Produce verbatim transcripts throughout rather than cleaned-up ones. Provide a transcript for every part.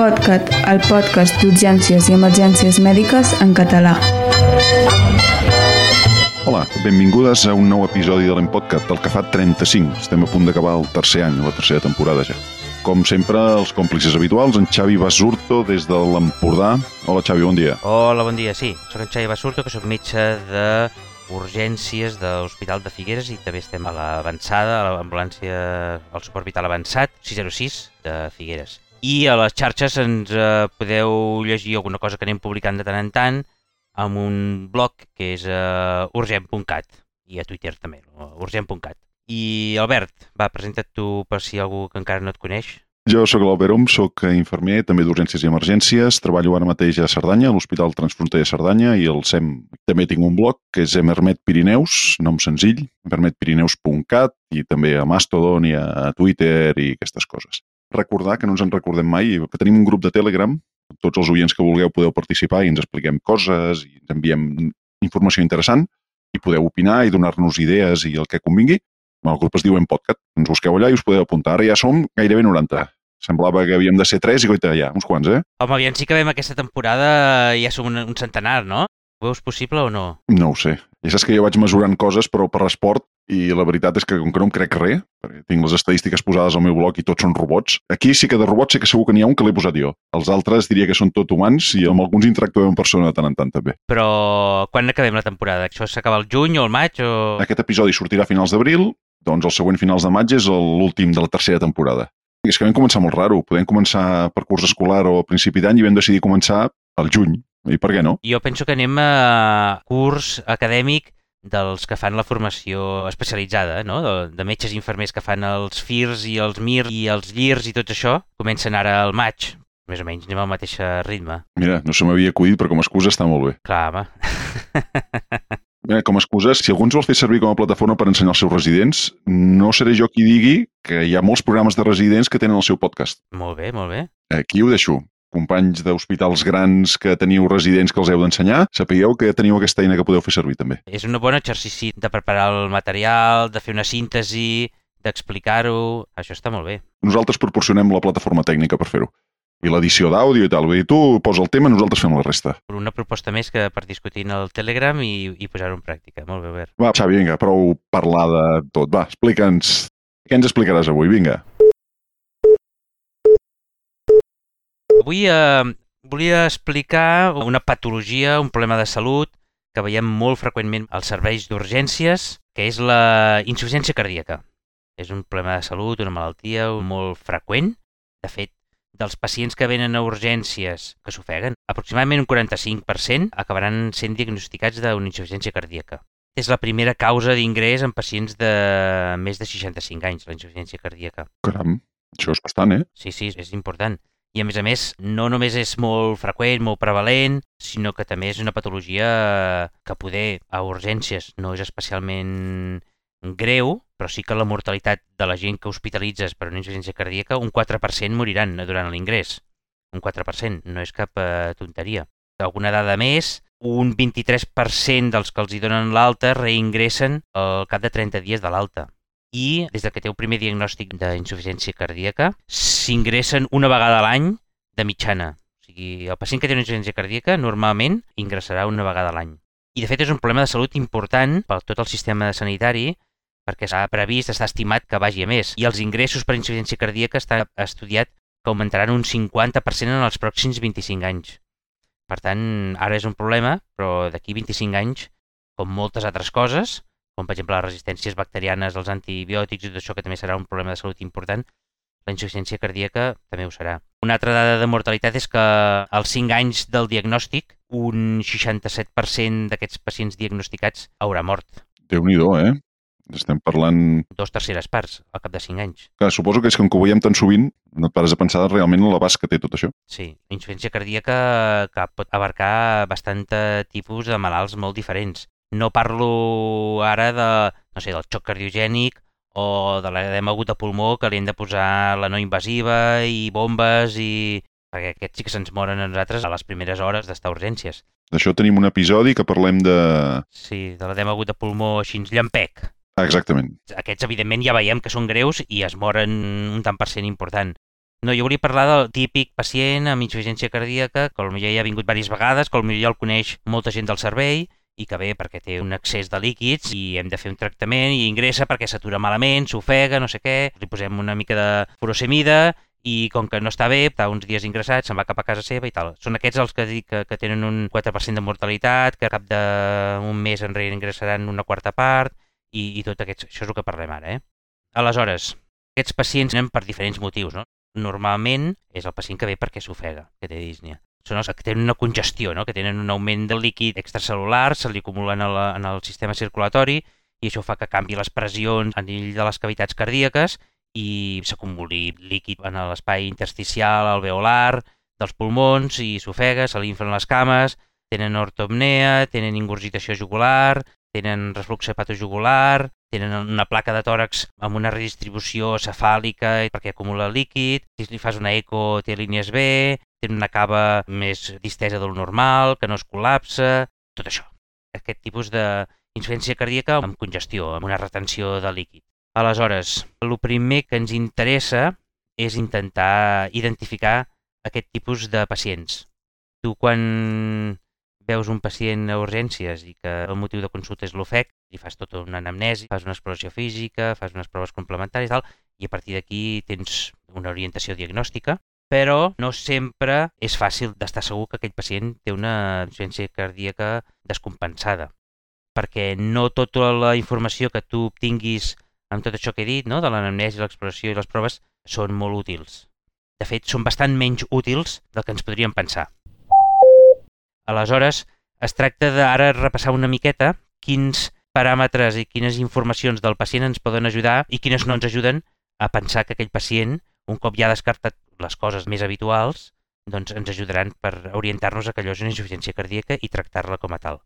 L'Empodcat, el podcast d'urgències i emergències mèdiques en català. Hola, benvingudes a un nou episodi de l'Empodcat, del que fa trenta-cinc. Estem a punt d'acabar el tercer any, la tercera temporada ja. Com sempre, els còmplices habituals, en Xavi Basurto des de l'Empordà. Hola Xavi, bon dia. Hola, bon dia, sí. Soc en Xavi Basurto, que soc metge d'urgències de l'Hospital de Figueres i també estem a l'avançada, a l'ambulància, al suport vital avançat, sis zero sis de Figueres. I a les xarxes ens eh, podeu llegir alguna cosa que anem publicant de tant en tant amb un blog que és uh, urgent punt cat i a Twitter també, urgent punt cat. I Albert, va, presenta't tu per si algú que encara no et coneix. Jo sóc l'Albert Om, sóc infermer, també d'urgències i emergències, treballo ara mateix a Cerdanya, a l'Hospital Transfronterer de Cerdanya, i el S E M també tinc un blog, que és Emermed Pirineus, nom senzill, emermed pirineus punt cat, i també a Mastodon i a Twitter i aquestes coses. Recordar, que no ens en recordem mai, que tenim un grup de Telegram, tots els oients que vulgueu podeu participar i ens expliquem coses i ens enviem informació interessant i podeu opinar i donar-nos idees i el que convingui. El grup es diu Empodcat, ens busqueu allà i us podeu apuntar. Ara ja som gairebé noranta. Semblava que havíem de ser tres i goita, ja, uns quants, eh? Home, aviam, sí que vam aquesta temporada, ja som un, un centenar, no? Ho veus possible o no? No ho sé. Ja saps que jo vaig mesurant coses, però per l'esport, i la veritat és que com que no em crec res, perquè tinc les estadístiques posades al meu blog i tots són robots, aquí sí que de robots sé que segur que n'hi ha un que l'he posat jo. Els altres diria que són tot humans i amb alguns interactuem en persona de tant en tant també. Però quan acabem la temporada? Això s'acaba el juny o el maig o...? Aquest episodi sortirà a finals d'abril, doncs el següent finals de maig és l'últim de la tercera temporada. És que vam començar molt raro. Podem començar per curs escolar o a principi d'any i vam decidir començar al juny. I per què no? Jo penso que anem a curs acadèmic dels que fan la formació especialitzada, no? De, de metges i infermers que fan els F I R S i els M I R i els L I R S i tot això. Comencen ara al maig. Més o menys anem al mateix ritme. Mira, no se m'havia acudit, però com a excusa està molt bé. Clar, home. Mira, com a excusa, si algú ens vol fer servir com a plataforma per ensenyar als seus residents, no seré jo qui digui que hi ha molts programes de residents que tenen el seu podcast. Molt bé, molt bé. Aquí ho deixo. Companys d'hospitals grans que teniu residents que els heu d'ensenyar, sapigueu que teniu aquesta eina que podeu fer servir també. És un bon exercici de preparar el material, de fer una síntesi, d'explicar-ho... Això està molt bé. Nosaltres proporcionem la plataforma tècnica per fer-ho. I l'edició d'àudio i tal. Vull dir, tu posa el tema, nosaltres fem la resta. Una proposta més que per discutir en el Telegram i, i posar-ho en pràctica. Molt bé, Albert. Va, Xavi, vinga, prou parlar de tot. Va, explica'ns. Què ens explicaràs avui? Vinga. Avui eh, volia explicar una patologia, un problema de salut que veiem molt freqüentment als serveis d'urgències, que és la insuficiència cardíaca. És un problema de salut, una malaltia molt freqüent. De fet, dels pacients que venen a urgències que s'ofeguen, aproximadament un quaranta-cinc per cent acabaran sent diagnosticats d'una insuficiència cardíaca. És la primera causa d'ingrés en pacients de més de seixanta-cinc anys, la insuficiència cardíaca. Caram, això és bastant, eh? Sí, sí, és important. I a més a més, no només és molt freqüent, molt prevalent, sinó que també és una patologia que poder a urgències no és especialment greu, però sí que la mortalitat de la gent que hospitalitzes per una insuficiència cardíaca, un quatre per cent moriran durant l'ingrés. Un quatre per cent, no és cap eh, tonteria. Alguna dada més, un vint-i-tres per cent dels que els hi donen l'alta reingressen al cap de trenta dies de l'alta. I des que té el primer diagnòstic d'insuficiència cardíaca, s'ingressen una vegada a l'any de mitjana. O sigui, el pacient que té una insuficiència cardíaca normalment ingressarà una vegada a l'any. I de fet és un problema de salut important per tot el sistema sanitari, perquè s'ha previst, està estimat que vagi a més. I els ingressos per insuficiència cardíaca està estudiat que augmentaran un cinquanta per cent en els pròxims vint-i-cinc anys. Per tant, ara és un problema, però d'aquí vint-i-cinc anys, com moltes altres coses, com per exemple les resistències bacterianes, els antibiòtics i tot això, que també serà un problema de salut important, la insuficiència cardíaca també ho serà. Una altra dada de mortalitat és que als cinc anys del diagnòstic, un seixanta-set per cent d'aquests pacients diagnosticats haurà mort. Déu-n'hi-do, eh? Estem parlant... Dos terceres parts al cap de cinc anys. Clar, suposo que és que com que ho veiem tan sovint, no et pares a pensar realment en l'abast que té tot això. Sí, la insuficiència cardíaca que pot abarcar bastant tipus de malalts molt diferents. No parlo ara de, no sé, del xoc cardiogènic o de l'edema agut de pulmó que li hem de posar la no invasiva i bombes i... perquè aquests sí que se'ns moren a nosaltres a les primeres hores d'estar a urgències. D'això tenim un episodi que parlem de... Sí, de l'edema agut de pulmó així llampec. Ah, exactament. Aquests, evidentment, ja veiem que són greus i es moren un tant per cent important. No, jo volia parlar del típic pacient amb insuficiència cardíaca, que potser ja ha vingut diverses vegades, que potser ja el coneix molta gent del servei, i que ve perquè té un excés de líquids i hem de fer un tractament i ingressa perquè s'atura malament, s'ofega, no sé què, li posem una mica de furosemida i com que no està bé, està uns dies ingressat, se'n va cap a casa seva i tal. Són aquests els que dic que, que tenen un quatre per cent de mortalitat, que a cap d'un mes enrere ingressaran una quarta part i, i tot aquest, això és el que parlem ara. Eh? Aleshores, aquests pacients venen per diferents motius, no? Normalment és el pacient que ve perquè s'ofega, que té dísnia. Són els que tenen una congestió, no? Que tenen un augment del líquid extracel·lular, se li acumula en el, en el sistema circulatori i això fa que canvi les pressions a nivell de les cavitats cardíaques i s'acumuli líquid en l'espai intersticial, alveolar, dels pulmons i s'ofega, se li inflen les cames, tenen ortopnea, tenen ingurgitació jugular, tenen reflux hepatojugular, tenen una placa de tòrax amb una redistribució cefàlica perquè acumula líquid, si li fas una eco té línies B, tenen una cava més distesa del normal, que no es col·lapsa, tot això. Aquest tipus d'insuficiència cardíaca amb congestió, amb una retenció de líquid. Aleshores, el primer que ens interessa és intentar identificar aquest tipus de pacients. Tu quan veus un pacient a urgències i que el motiu de consulta és l'ofec, li fas tota una anamnesi, fas una exploració física, fas unes proves complementàries i tal, i a partir d'aquí tens una orientació diagnòstica, però no sempre és fàcil d'estar segur que aquell pacient té una insuficiència cardíaca descompensada, perquè no tota la informació que tu obtinguis amb tot això que he dit, no? De l'anamnesi, l'exploració i les proves, són molt útils. De fet, són bastant menys útils del que ens podríem pensar. Aleshores, es tracta d'ara repassar una miqueta quins paràmetres i quines informacions del pacient ens poden ajudar i quines no ens ajuden a pensar que aquell pacient, un cop ja ha descartat les coses més habituals, doncs ens ajudaran per orientar-nos a que allò és una insuficiència cardíaca i tractar-la com a tal.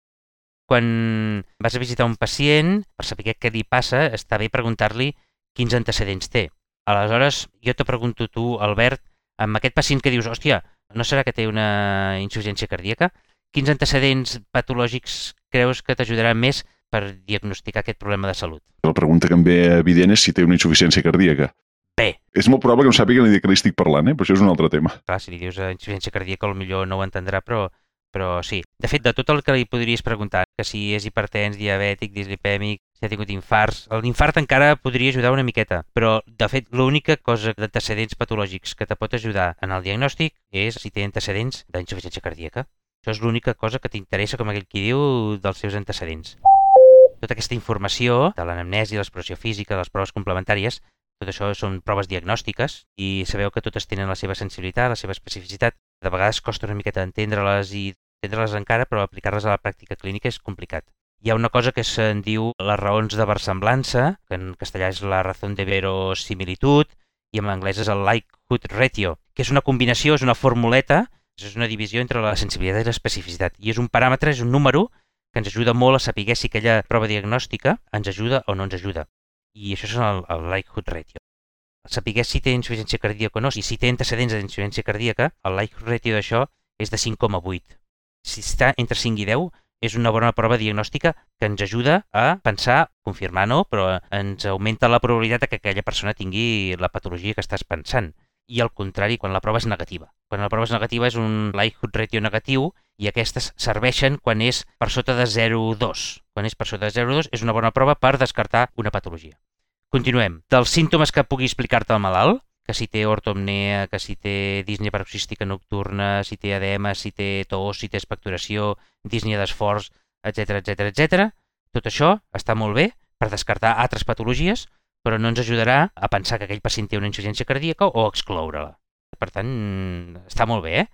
Quan vas a visitar un pacient, per saber què li passa, està bé preguntar-li quins antecedents té. Aleshores, jo te pregunto tu, Albert, amb aquest pacient que dius, hòstia, no serà que té una insuficiència cardíaca? Quins antecedents patològics creus que t'ajudaran més per diagnosticar aquest problema de salut? La pregunta que em ve evident és si té una insuficiència cardíaca. Bé. És molt probable que no sàpiga ni de què li estic parlant, eh? Però això és un altre tema. Clar, si li dius insuficiència cardíaca, potser no ho entendrà, però, però sí. De fet, de tot el que li podries preguntar, que si és hipertens, diabètic, dislipèmic, si ha tingut infarts, l'infart encara podria ajudar una miqueta, però, de fet, l'única cosa d'antecedents patològics que te pot ajudar en el diagnòstic és si té antecedents d'insuficiència cardíaca. Això és l'única cosa que t'interessa, com aquell qui diu, dels seus antecedents. Tota aquesta informació de l'anamnesi, l'exploració física, les proves complementàries, tot això són proves diagnòstiques i sabeu que totes tenen la seva sensibilitat, la seva especificitat. De vegades costa una miqueta entendre-les i entendre-les encara, però aplicar-les a la pràctica clínica és complicat. Hi ha una cosa que se'n diu les raons de versemblança, que en castellà és la razón de verosimilitud, i en anglès és el likelihood ratio, que és una combinació, és una formuleta, és una divisió entre la sensibilitat i l'especificitat. I és un paràmetre, és un número que ens ajuda molt a saber si aquella prova diagnòstica ens ajuda o no ens ajuda. I això és el, el likelihood ratio. Saber si té insuficiència cardíaca o no, i si té antecedents d'insuficiència cardíaca, el likelihood ratio d'això és de cinc coma vuit. Si està entre cinc i deu, és una bona prova diagnòstica que ens ajuda a pensar, confirmar no, però ens augmenta la probabilitat que aquella persona tingui la patologia que estàs pensant. I al contrari, quan la prova és negativa. Quan la prova és negativa és un likelihood ratio negatiu i aquestes serveixen quan és per sota de zero coma dos. Quan és per sota de zero coma dos és una bona prova per descartar una patologia. Continuem. Dels símptomes que pugui explicar-te el malalt, que si té ortopnea, que si té dísnia paroxística nocturna, si té edema, si té tos, si té expectoració, dísnia d'esforç, etcètera, etcètera, etcètera. Tot això està molt bé per descartar altres patologies, però no ens ajudarà a pensar que aquell pacient té una insuficiència cardíaca o excloure-la. Per tant, està molt bé, eh?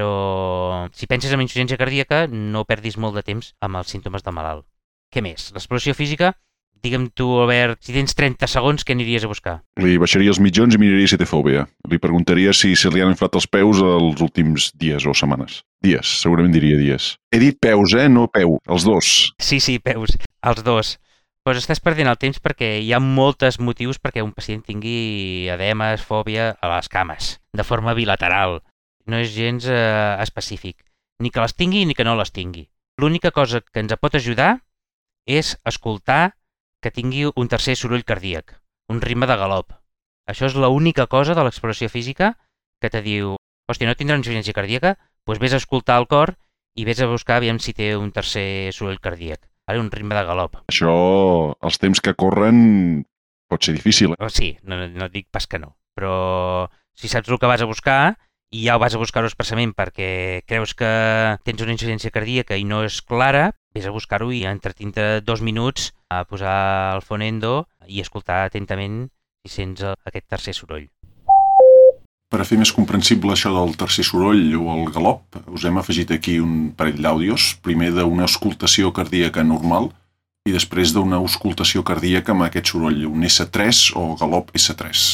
Però si penses en insuficiència cardíaca, no perdis molt de temps amb els símptomes del malalt. Què més? L'exploració física, digue'm tu, Albert, si tens trenta segons, què aniries a buscar? Li baixaria els mitjons i miraria si té fòbia. Li preguntaria si se li han inflat els peus els últims dies o setmanes. Dies, segurament diria dies. He dit peus, eh? No peu, els dos. Sí, sí, peus, els dos. Doncs estàs perdent el temps perquè hi ha molts motius perquè un pacient tingui edemes, fòbia a les cames, de forma bilateral. No és gens eh, específic. Ni que les tingui ni que no les tingui. L'única cosa que ens pot ajudar és escoltar que tingui un tercer soroll cardíac, un ritme de galop. Això és l'única cosa de l'exploració física que te diu, hòstia, no tindrà insuficiència cardíaca? Doncs vés a escoltar el cor i vés a buscar aviam si té un tercer soroll cardíac. Ara un ritme de galop. Això, els temps que corren, pot ser difícil. Eh? Oh, sí, no, no dic pas que no. Però si saps el que vas a buscar i ja ho vas a buscar-ho expressament perquè creus que tens una insuficiència cardíaca i no és clara, vés a buscar-ho i entretindre dos minuts a posar el fonendo i escoltar atentament si sents aquest tercer soroll. Per a fer més comprensible això del tercer soroll o el galop, us hem afegit aquí un parell d'àudios, primer d'una auscultació cardíaca normal i després d'una auscultació cardíaca amb aquest soroll, un esse tres o galop esse tres.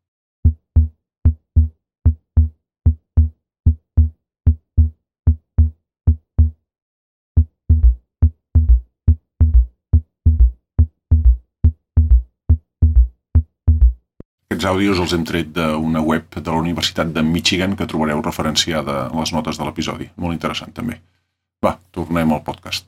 Aquests àudios els hem tret d'una web de la Universitat de Michigan que trobareu referenciada en les notes de l'episodi. Molt interessant, també. Va, tornem al podcast.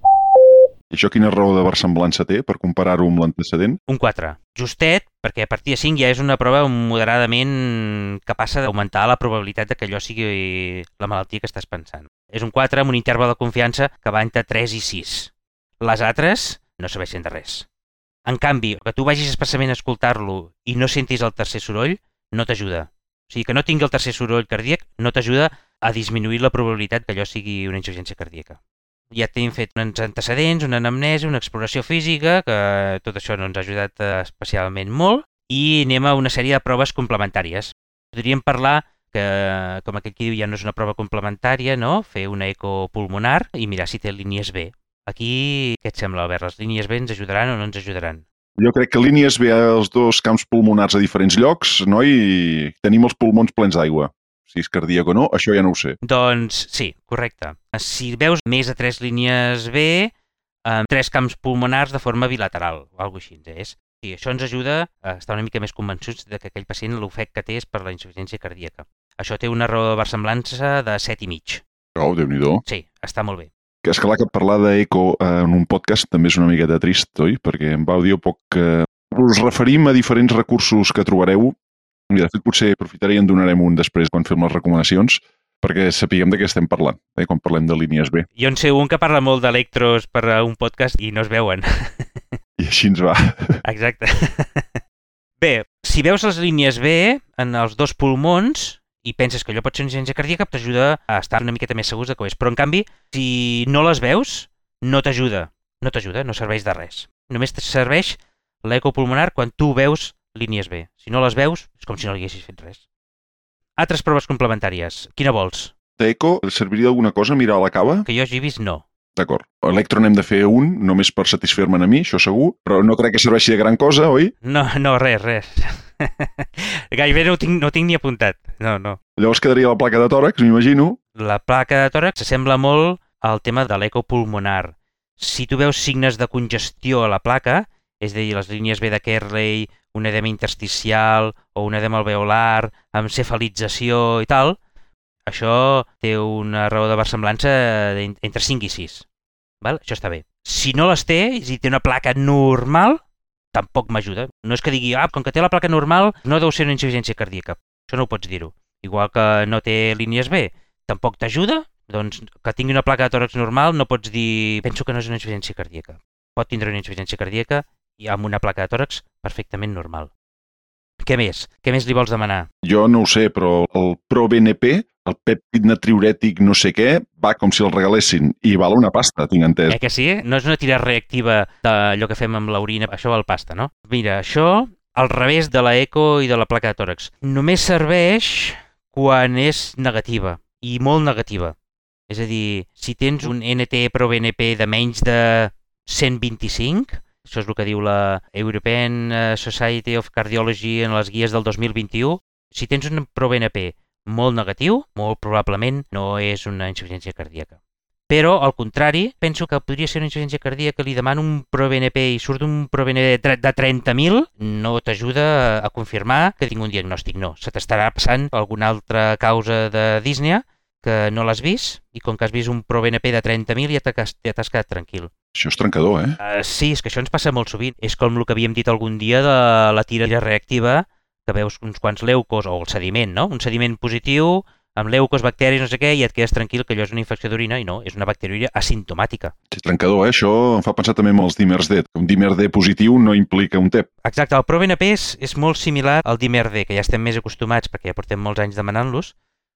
I això quina raó de versemblança té per comparar-ho amb l'antecedent? Un quatre. Justet, perquè a partir de cinc ja és una prova moderadament capaç d'augmentar la probabilitat de que allò sigui la malaltia que estàs pensant. És un quatre amb un interval de confiança que va entre tres i sis. Les altres no serveixen de res. En canvi, que tu vagis expressament a escoltar-lo i no sentis el tercer soroll, no t'ajuda. O sigui, que no tingui el tercer soroll cardíac no t'ajuda a disminuir la probabilitat que allò sigui una insuficiència cardíaca. Ja t'hem fet uns antecedents, una anamnesi, una exploració física, que tot això no ens ha ajudat especialment molt, i anem a una sèrie de proves complementàries. Podríem parlar que, com aquell que diu, ja no és una prova complementària, no? Fer una eco pulmonar i mirar si té línies B. Aquí, què et sembla, Albert? Les línies B ens ajudaran o no ens ajudaran? Jo crec que línies B als dos camps pulmonars a diferents llocs, no? I tenim els pulmons plens d'aigua. Si és cardíac o no, això ja no ho sé. Doncs sí, correcte. Si veus més de tres línies B, amb tres camps pulmonars de forma bilateral, o alguna cosa així és. Sí, això ens ajuda a estar una mica més convençuts de que aquell pacient l'ofec que té és per la insuficiència cardíaca. Això té una raó de versemblança de set i mig. Oh, Déu-n'hi-do. Sí, està molt bé. Que és clar que parlar d'eco en un podcast també és una miqueta trist, oi? Perquè en àudio poc... Eh, us referim a diferents recursos que trobareu. I de fet potser aprofitaré i en donarem un després quan fem les recomanacions perquè sapiguem de què estem parlant, eh, quan parlem de línies B. Jo en sé un que parla molt d'electros per a un podcast i no es veuen. I així ens va. Exacte. Bé, si veus les línies B en els dos pulmons i penses que allò pot ser una insuficiència cardíaca, t'ajuda a estar una miqueta més segurs de que ho és. Però, en canvi, si no les veus, no t'ajuda. No t'ajuda, no serveix de res. Només te serveix l'eco pulmonar quan tu veus línies B. Si no les veus, és com si no haguessis fet res. Altres proves complementàries. Quina vols? D'eco, serviria alguna cosa mirar a la cava? Que jo hagi vist, no. D'acord. Electro n'hem de fer un, només per satisfer-me'n a mi, això segur, però no crec que serveixi de gran cosa, oi? No, no, res, res. Gairebé no ho tinc, no ho tinc ni apuntat. No, no. Llavors quedaria la placa de tòrax, m'imagino. La placa de tòrax s'assembla molt al tema de l'eco pulmonar. Si tu veus signes de congestió a la placa, és a dir, les línies B de Kerley, un edema intersticial o un edema alveolar amb cefalització i tal, això té una raó de versemblança entre cinc i sis. Val? Això està bé. Si no les té, és a dir, té una placa normal, tampoc m'ajuda. No és que digui, ah, com que té la placa normal, no deu ser una insuficiència cardíaca. Això no ho pots dir-ho. Igual que no té línies B, tampoc t'ajuda, doncs que tingui una placa de tòrax normal no pots dir, penso que no és una insuficiència cardíaca. Pot tindre una insuficiència cardíaca i amb una placa de tòrax perfectament normal. Què més? Què més li vols demanar? Jo no ho sé, però el ProBNP, el pèptid natriurètic no sé què, va com si el regalessin i val una pasta, tinc entès. Eh que sí? No és una tira reactiva d'allò que fem amb l'orina, això val pasta, no? Mira, això al revés de la eco i de la placa de tòrax. Només serveix quan és negativa, i molt negativa. És a dir, si tens un N T ProBNP de menys de cent vint-i-cinc, això és el que diu la European Society of Cardiology en les guies del dos mil vint-i-u, si tens un ProBNP molt negatiu, molt probablement no és una insuficiència cardíaca. Però, al contrari, penso que podria ser una insuficiència cardíaca, li demano un ProBNP i surt un ProBNP de trenta mil, no t'ajuda a confirmar que tinc un diagnòstic, no. Se t'estarà passant alguna altra causa de dísnia que no l'has vist i com que has vist un ProBNP de trenta mil ja t'has quedat tranquil. Això és trencador, eh? Uh, sí, és que això ens passa molt sovint. És com el que havíem dit algun dia de la tira reactiva, que veus uns quants leucos, o el sediment, no? Un sediment positiu, amb leucos, bacteris, no sé què, i et quedes tranquil que allò és una infecció d'orina, i no, és una bacteriúria asimptomàtica. És trencador, eh? Això em fa pensar també en els dímers D. Un dímer D positiu no implica un T E P. Exacte, el ProBNP és, és molt similar al dímer D, que ja estem més acostumats perquè ja portem molts anys demanant-los,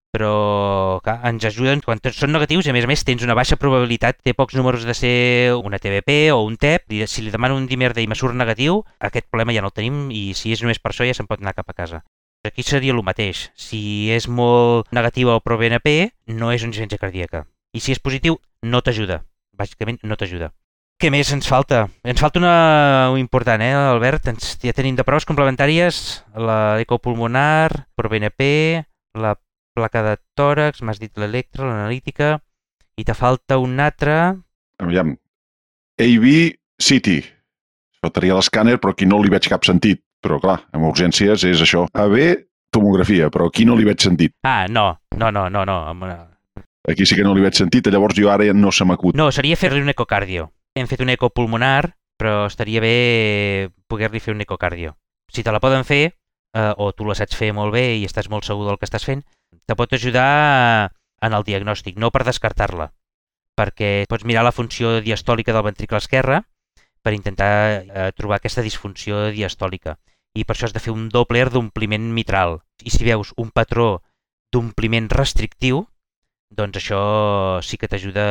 però clar, ens ajuden quan tots són negatius i a més a més tens una baixa probabilitat, té pocs números de ser una T B P o un T E P, i si li demano un dímer D i me surt negatiu, aquest problema ja no el tenim i si és només per això ja se'n pot anar cap a casa. Aquí seria el mateix. Si és molt negativa el ProBNP, no és una insuficiència cardíaca. I si és positiu, no t'ajuda. Bàsicament, no t'ajuda. Què més ens falta? Ens falta una important, eh, Albert? Ens, ja tenim de proves complementàries l'eco pulmonar, ProBNP, la placa de tòrax, m'has dit l'electro, l'analítica, i te falta un altre... Aviam, A B C T. Faltaria l'escàner, però aquí no li veig cap sentit. Però, clar, en urgències és això. A B, tomografia, però aquí no li veig sentit. Ah, no, no, no, no, no. Una... Aquí sí que no li veig sentit, llavors jo ara ja no se m'acut. No, seria fer-li un ecocardio. Hem fet un eco pulmonar, però estaria bé poder-li fer un ecocardio. Si te la poden fer, eh, o tu la saps fer molt bé i estàs molt segur del que estàs fent, te pot ajudar en el diagnòstic, no per descartar-la, perquè pots mirar la funció diastòlica del ventricle esquerre per intentar eh, trobar aquesta disfunció diastòlica. I per això has de fer un Doppler d'ompliment mitral. I si veus un patró d'ompliment restrictiu, doncs això sí que t'ajuda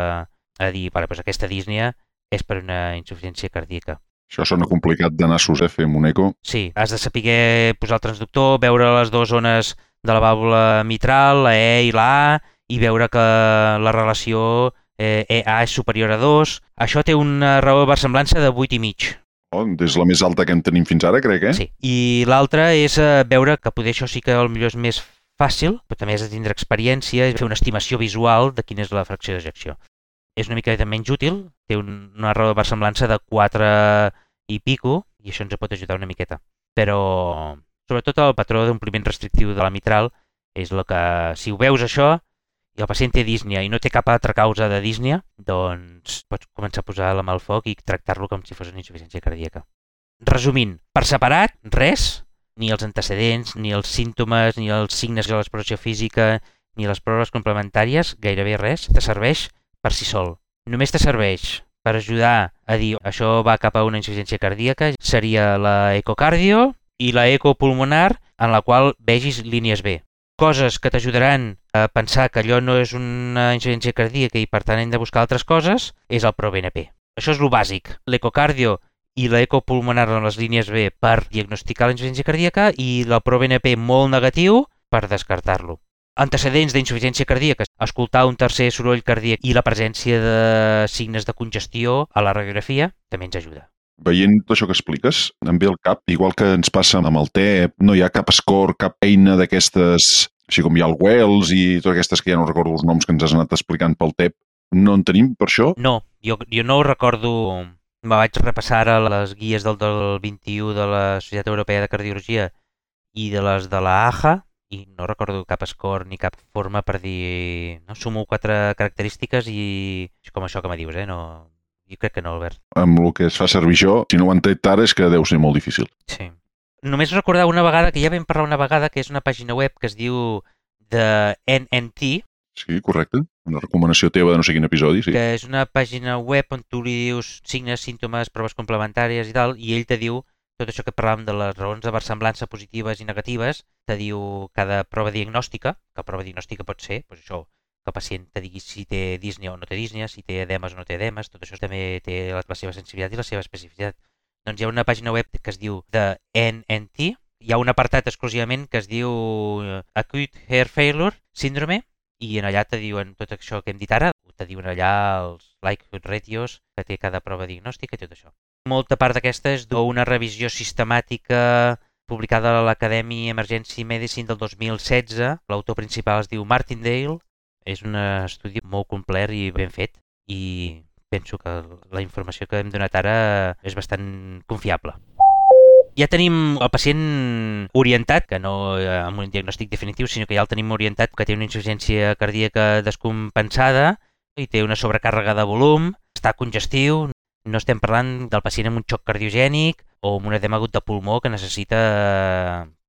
a dir, vale, doncs aquesta dísnia és per una insuficiència cardíaca. Això sona complicat de nassos, eh, fer un eco. Sí, has de saber posar el transductor, veure les dues zones de la vàlvula mitral, la E i la A, i veure que la relació eh, E A és superior a dos. Això té una raó de versemblança de vuit i mig. Oh, és la més alta que en tenim fins ara, crec, eh? Sí, i l'altra és eh, veure que poder això sí que potser és més fàcil, però també has de tindre experiència i fer una estimació visual de quina és la fracció d'ejecció. És una mica menys útil, té un, una raó de versemblança de quatre i pico, i això ens pot ajudar una miqueta. Però, sobretot el patró d'ompliment restrictiu de la mitral és el que, si ho veus això, i el pacient té dísnia i no té cap altra causa de dísnia, doncs pots començar a posar la mà al foc i tractar-lo com si fos una insuficiència cardíaca. Resumint, per separat, res, ni els antecedents, ni els símptomes, ni els signes de l'exploració física, ni les proves complementàries, gairebé res, te serveix per si sol. Només te serveix per ajudar a dir això va cap a una insuficiència cardíaca, seria la ecocardio i la ecopulmonar, en la qual vegis línies B. Coses que t'ajudaran a pensar que allò no és una insuficiència cardíaca i per tant hem de buscar altres coses, és el ProBNP. Això és el bàsic. L'ecocardio i l'ecopulmonar en les línies B per diagnosticar la insuficiència cardíaca i el ProBNP molt negatiu per descartar-lo. Antecedents d'insuficiència cardíaca, escoltar un tercer soroll cardíac i la presència de signes de congestió a la radiografia també ens ajuda. Veient tot això que expliques, em ve al cap, igual que ens passa amb el T E P, no hi ha cap score, cap eina d'aquestes, així com hi ha el Wells i totes aquestes que ja no recordo els noms que ens has anat explicant pel T E P. No en tenim per això? No, jo, jo no ho recordo. Me vaig repassar ara les guies del, del vint-i-u de la Societat Europea de Cardiologia i de les de la A J A i no recordo cap score ni cap forma per dir... No, sumo quatre característiques i com això que me dius, eh? No... Jo crec que no, Albert. Amb el que es fa servir això, si no ho han tret ara, és que deu ser molt difícil. Sí. Només recordar una vegada, que ja vam parlar una vegada, que és una pàgina web que es diu The N N T. Sí, correcte. Una recomanació teva de no sé quin episodi, sí. Que és una pàgina web on tu li dius signes, símptomes, proves complementàries i tal, i ell te diu tot això que parlàvem de les raons de versemblança positives i negatives, te diu cada prova diagnòstica, que prova diagnòstica pot ser, doncs això, que el pacient te digui si té dísnia o no té dísnia, si té edemes o no té edemes, tot això també té la, la seva sensibilitat i la seva especificitat. Doncs hi ha una pàgina web que es diu The N N T, hi ha un apartat exclusivament que es diu Acute Heart Failure Syndrome, i en allà te diuen tot això que hem dit ara, te diuen allà els likelihood ratios que té cada prova diagnòstica i tot això. Molta part d'aquesta és d'una revisió sistemàtica publicada a l'Academy Emergency Medicine del dos mil setze. L'autor principal es diu Martindale. És un estudi molt complet i ben fet i penso que la informació que hem donat ara és bastant confiable. Ja tenim el pacient orientat, que no amb un diagnòstic definitiu, sinó que ja el tenim orientat, que té una insuficiència cardíaca descompensada i té una sobrecàrrega de volum, està congestiu, no estem parlant del pacient amb un xoc cardiogènic o amb un edema agut de pulmó que necessita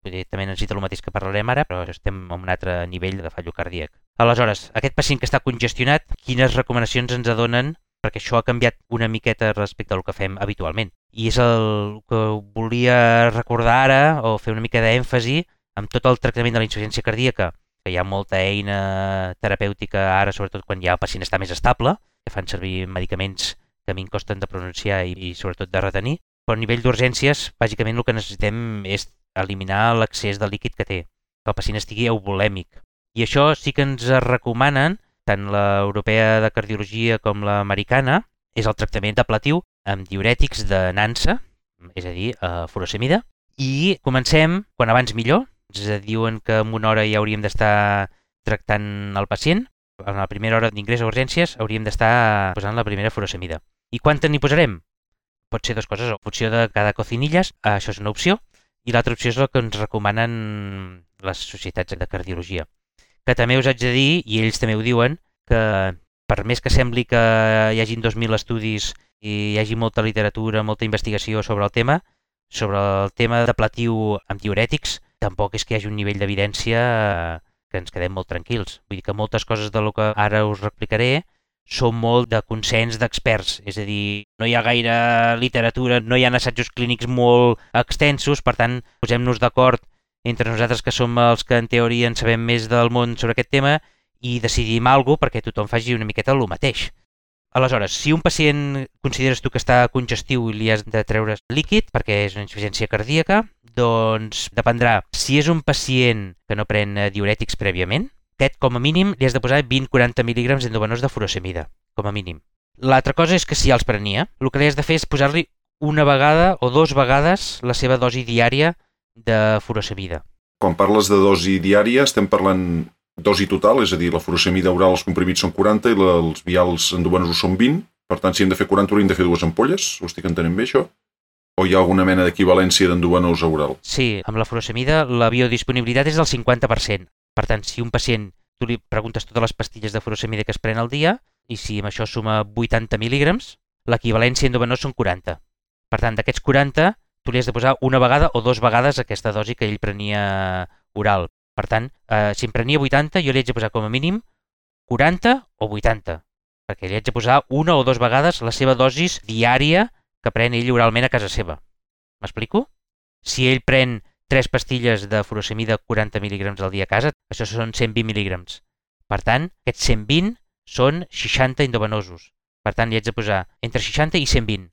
també necessita el mateix que parlarem ara, però estem a un altre nivell de fallo cardíac. Aleshores, aquest pacient que està congestionat, quines recomanacions ens adonen? Perquè això ha canviat una miqueta respecte al que fem habitualment. I és el que volia recordar ara, o fer una mica d'èmfasi, amb tot el tractament de la insuficiència cardíaca, que hi ha molta eina terapèutica ara, sobretot quan ja el pacient està més estable, que fan servir medicaments que a mi em costen de pronunciar i, i sobretot de retenir, però a nivell d'urgències, bàsicament el que necessitem és eliminar l'excés de líquid que té, que el pacient estigui eubolèmic. I això sí que ens recomanen, tant l'europea de cardiologia com l'americana, és el tractament d'ablatiu amb diürètics de nansa, és a dir, eh, furosemida, i comencem quan abans millor. Ens diuen que en una hora ja hauríem d'estar tractant el pacient. En la primera hora d'ingrés a urgències hauríem d'estar posant la primera furosemida. I quanta n'hi posarem? Pot ser dues coses, en funció de cada cocinilles, això és una opció, i l'altra opció és el que ens recomanen les societats de cardiologia. Que també us haig de dir, i ells també ho diuen, que per més que sembli que hi hagin dos mil estudis i hi hagi molta literatura, molta investigació sobre el tema, sobre el tema d'ablatiu amb diürètics, tampoc és que hi hagi un nivell d'evidència que ens quedem molt tranquils. Vull dir que moltes coses del que ara us replicaré són molt de consens d'experts, és a dir, no hi ha gaire literatura, no hi ha assajos clínics molt extensos, per tant, posem-nos d'acord entre nosaltres que som els que en teoria en sabem més del món sobre aquest tema i decidim alguna cosa perquè tothom faci una miqueta el mateix. Aleshores, si un pacient consideres tu que està congestiu i li has de treure líquid perquè és una insuficiència cardíaca, doncs dependrà. Si és un pacient que no pren diürètics prèviament, aquest, com a mínim, li has de posar vint a quaranta mil·lígrams endovenós de furosemida, com a mínim. L'altra cosa és que si ja els prenia, el que li has de fer és posar-li una vegada o dues vegades la seva dosi diària de furosemida. Quan parles de dosi diària, estem parlant dosi total, és a dir, la furosemida oral, els comprimits són quaranta i la, els vials endovenosos són vint. Per tant, si hem de fer quaranta, hauríem de fer dues ampolles. Ho estic entenent bé, això? O hi ha alguna mena d'equivalència d'endovenós a oral? Sí, amb la furosemida la biodisponibilitat és del cinquanta per cent. Per tant, si un pacient, tu li preguntes totes les pastilles de furosemida que es pren al dia, i si amb això suma vuitanta mil·lígrams, l'equivalència endovenós són quaranta. Per tant, d'aquests quaranta, tu li has de posar una vegada o dues vegades aquesta dosi que ell prenia oral. Per tant, eh, si em prenia vuitanta, jo li haig de posar com a mínim quaranta o vuitanta, perquè li haig de posar una o dues vegades la seva dosis diària que pren ell oralment a casa seva. M'explico? Si ell pren tres pastilles de furosemida quaranta mil·lígrams al dia a casa, això són cent vint mil·lígrams. Per tant, aquests cent vint són seixanta endovenosos. Per tant, li haig de posar entre seixanta i cent vint.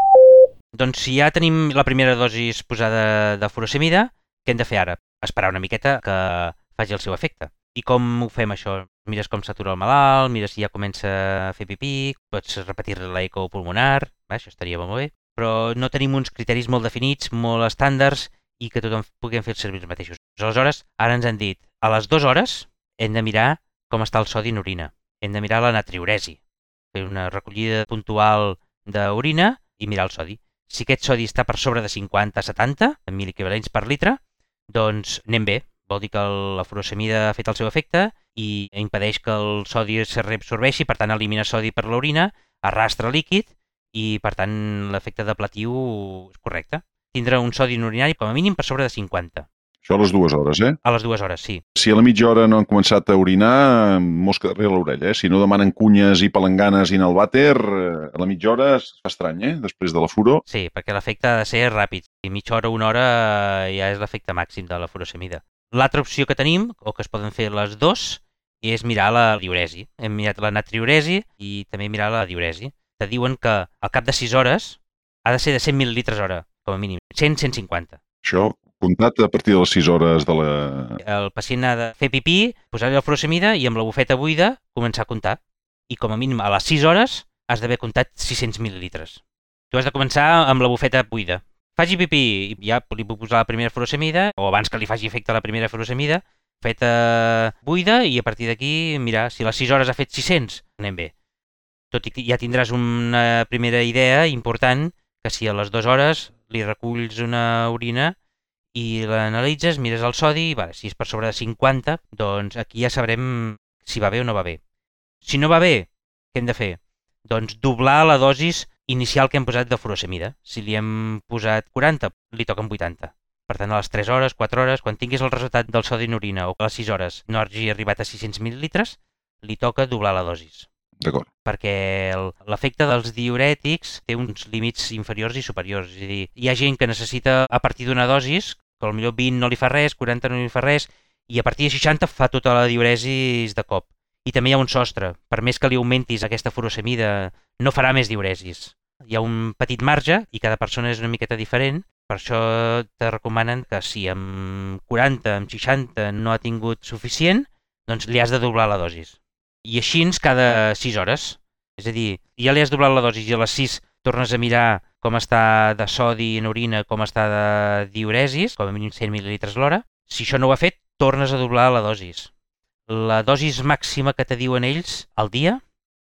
Doncs si ja tenim la primera dosi posada de furosemida, què hem de fer ara? Esperar una miqueta que faci el seu efecte. I com ho fem això? Mires com s'atura el malalt, mires si ja comença a fer pipí, pots repetir-li l'eco pulmonar, va, això estaria molt bé, però no tenim uns criteris molt definits, molt estàndards i que tothom puguem fer servir els mateixos. Aleshores, ara ens han dit, a les dues hores hem de mirar com està el sodi en orina, hem de mirar la natriuresi, fer una recollida puntual d'orina i mirar el sodi. Si aquest sodi està per sobre de cinquanta a setanta mil·liequivalents per litre, doncs anem bé. Vol dir que la furosemida ha fet el seu efecte i impedeix que el sodi es reabsorbeixi, per tant elimina sodi per l'orina, arrastra líquid i per tant l'efecte d'ablatiu és correcte. Tindrà un sodi en urinari com a mínim per sobre de cinquanta. Això a les dues hores, eh? A les dues hores, sí. Si a la mitja hora no han començat a orinar, mosca darrere l'orella, eh? Si no demanen cunyes i palanganes i anar al vàter, a la mitja hora es fa estrany, eh? Després de la furo. Sí, perquè l'efecte ha de ser ràpid. I mitja hora o una hora ja és l'efecte màxim de la furosemida. L'altra opció que tenim, o que es poden fer les dues, és mirar la diüresi. Hem mirat la natriuresi i també mirar la diüresi. Te diuen que al cap de sis hores ha de ser de cent mil·lilitres hora, com a mínim. cent a cent cinquanta. Això comptat a partir de les sis hores de la... El pacient ha de fer pipí, posar-li la furosemida i amb la bufeta buida començar a comptar. I com a mínim a les sis hores has d'haver comptat sis-cents mil·lilitres. Tu has de començar amb la bufeta buida. Faci pipí i ja li puc posar la primera furosemida, o abans que li faci efecte la primera furosemida, feta buida i a partir d'aquí, mira, si a les sis hores ha fet sis-cents, anem bé. Tot i que ja tindràs una primera idea important que si a les dues hores li reculls una orina i l'analitzes, mires el sodi, i va, si és per sobre de cinquanta, doncs aquí ja sabrem si va bé o no va bé. Si no va bé, què hem de fer? Doncs doblar la dosis inicial que hem posat de furosemida. Si li hem posat quaranta, li toquen vuitanta. Per tant, a les tres hores, quatre hores, quan tinguis el resultat del sodi en orina o a les sis hores no hagi arribat a sis-cents mil·lilitres, li toca doblar la dosis. D'acord. Perquè l'efecte dels diurètics té uns límits inferiors i superiors. És a dir, hi ha gent que necessita a partir d'una dosis, que potser vint no li fa res, quaranta no li fa res, i a partir de seixanta fa tota la diuresis de cop. I també hi ha un sostre. Per més que li augmentis aquesta furosemida, no farà més diuresis. Hi ha un petit marge i cada persona és una miqueta diferent. Per això te recomanen que si amb quaranta, amb seixanta no ha tingut suficient, doncs li has de doblar la dosis. I així cada sis hores. És a dir, ja li has doblat la dosis i a les sis tornes a mirar com està de sodi en orina, com està de diuresis, com a mínim cent mil·lilitres l'hora. Si això no ho ha fet, tornes a doblar la dosis. La dosis màxima que te diuen ells al dia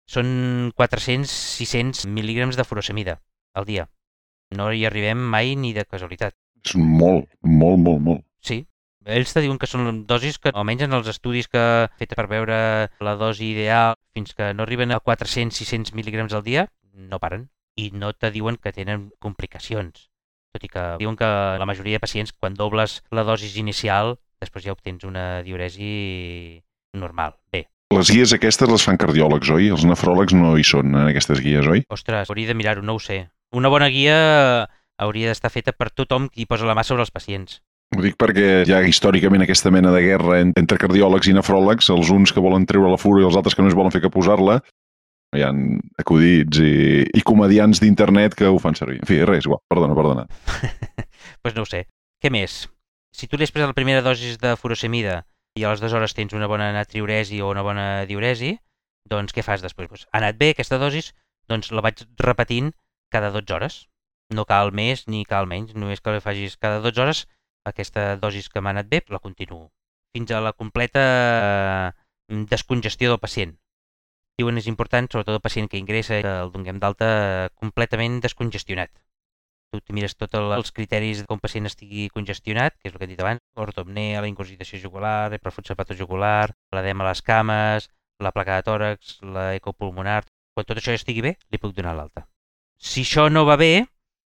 són quatre-cents a sis-cents mil·lígrams de furosemida al dia. No hi arribem mai ni de casualitat. És molt, molt, molt, molt. Sí. Ells te diuen que són dosis que, almenys en els estudis que he fet per veure la dosi ideal, fins que no arriben a quatre-cents a sis-cents mil·lígrams al dia, no paren. I no te diuen que tenen complicacions. Tot i que diuen que la majoria de pacients, quan dobles la dosis inicial, després ja obtens una diuresi normal. Bé. Les guies aquestes les fan cardiòlegs, oi? Els nefròlegs no hi són en aquestes guies, oi? Ostres, hauria de mirar-ho, no ho sé. Una bona guia hauria d'estar feta per tothom qui posa la mà sobre els pacients. Ho dic perquè hi ha històricament aquesta mena de guerra entre cardiòlegs i nefròlegs, els uns que volen treure la fura i els altres que no es volen fer que posar-la. Hi ha acudits i, i comedians d'internet que ho fan servir. En fi, res, igual. Perdona, perdona. Doncs pues no ho sé. Què més? Si tu li has pres la primera dosis de furosemida i a les dues hores tens una bona natriuresi o una bona diuresi, doncs què fas després? Pues, ha anat bé aquesta dosis, doncs la vaig repetint cada dotze hores. No cal més ni cal menys, només que la facis cada dotze hores, aquesta dosis que m'ha anat bé, la continuo. Fins a la completa descongestió del pacient. Diuen és important, sobretot el pacient que ingressa, que el donem d'alta completament descongestionat. Tu et mires tots els criteris que un pacient estigui congestionat, que és el que he dit abans, ortopnea, la ingurgitació jugular, el perfut hepatojugular, l'edema a les cames, la placa de tòrax, l'ecopulmonar. Quan tot això estigui bé, li puc donar l'alta. Si això no va bé,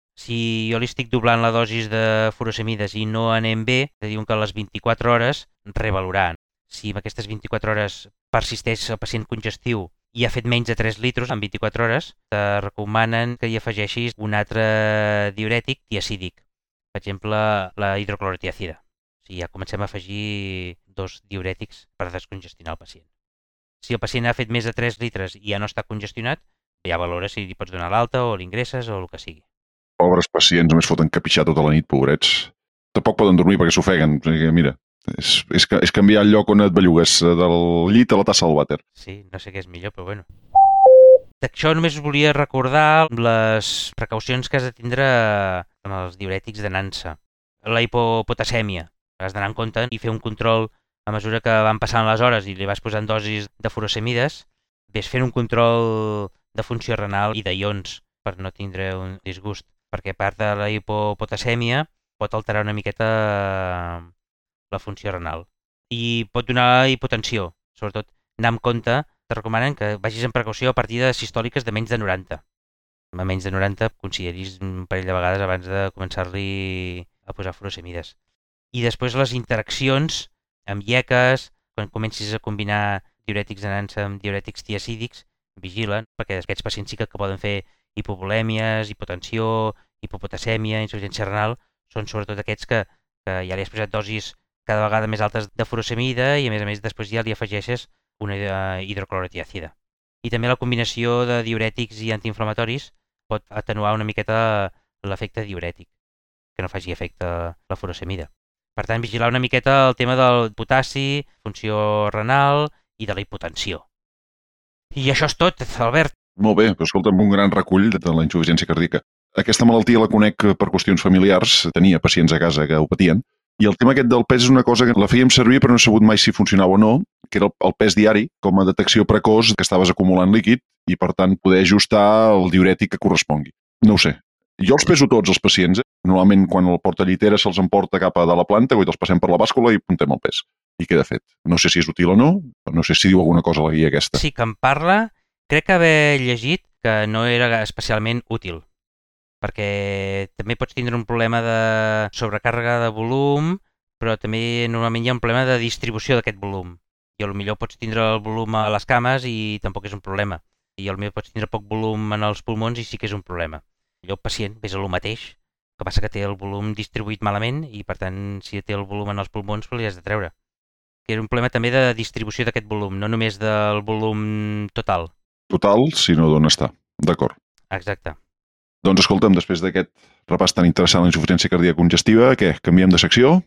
si jo li estic doblant la dosis de furosemides i no anem bé, te diuen que a les vint-i-quatre hores revalorar. Si en aquestes vint-i-quatre hores persisteix el pacient congestiu i ha fet menys de tres litres en vint-i-quatre hores, te recomanen que hi afegeixis un altre diurètic tiacídic. Per exemple, la hidroclorotiacida. O sigui, ja comencem a afegir dos diurètics per descongestionar el pacient. Si el pacient ha fet més de tres litres i ja no està congestionat, ja valora si li pots donar l'alta o l'ingresses o el que sigui. Pobres pacients, només foten capitxar tota la nit, pobrets. Tampoc poden dormir perquè s'ofeguen. Mira, és, és, és canviar el lloc on et bellugues, del llit a la tassa del vàter. Sí, no sé què és millor, però bueno. D'això només us volia recordar les precaucions que has de tindre amb els diurètics de nansa. La hipopotasèmia. Has d'anar en compte i fer un control a mesura que van passant les hores i li vas posant dosis de furosemides, ves fent un control de funció renal i d'ions per no tindre un disgust. Perquè a part de la hipopotasèmia pot alterar una miqueta la funció renal. I pot donar hipotensió. Sobretot, anar amb compte, te recomanen que vagis amb precaució a partir de sistòliques de menys de noranta. A menys de noranta consideris un parell de vegades abans de començar-li a posar furosemides. I després les interaccions amb ieques, quan comencis a combinar diurètics de nansa amb diurètics tiacídics, vigilen, perquè aquests pacients sí que poden fer hipovolèmies, hipotensió, hipopotasèmia, insuficiència renal, són sobretot aquests que, que ja li has posat dosis cada vegada més altes de furosemida i a més a més després ja li afegeixes una hidroclorotiacida. I també la combinació de diurètics i antiinflamatoris pot atenuar una miqueta l'efecte diurètic, que no faci efecte la furosemida. Per tant, vigilar una miqueta el tema del potassi, funció renal i de la hipotensió. I això és tot, Albert. Molt bé, però escolta'm, un gran recull de la insuficiència cardíaca. Aquesta malaltia la conec per qüestions familiars, tenia pacients a casa que ho patien, i el tema aquest del pes és una cosa que la fèiem servir però no he sabut mai si funcionava o no, que era el pes diari com a detecció precoç que estaves acumulant líquid i per tant poder ajustar el diurètic que correspongui. No ho sé. Jo els peso tots els pacients, eh? Normalment quan el portallitera se'ls emporta cap a de la planta, i els passem per la bàscula i apuntem el pes. I queda fet. No sé si és útil o no, no sé si diu alguna cosa a la guia aquesta. Sí que em parla, crec haver llegit que no era especialment útil. perquè també pots tindre un problema de sobrecàrrega de volum, però també normalment hi ha un problema de distribució d'aquest volum. I potser pots tindre el volum a les cames i tampoc és un problema. I potser pots tindre poc volum en els pulmons i sí que és un problema. Allò el pacient ves el mateix, que passa que té el volum distribuït malament i per tant si té el volum en els pulmons li has de treure. Que era un problema també de distribució d'aquest volum, no només del volum total. Total, sinó d'on està. D'acord. Exacte. Doncs escolta'm, després d'aquest repàs tan interessant a la insuficiència cardíaca congestiva, què? Canviem de secció?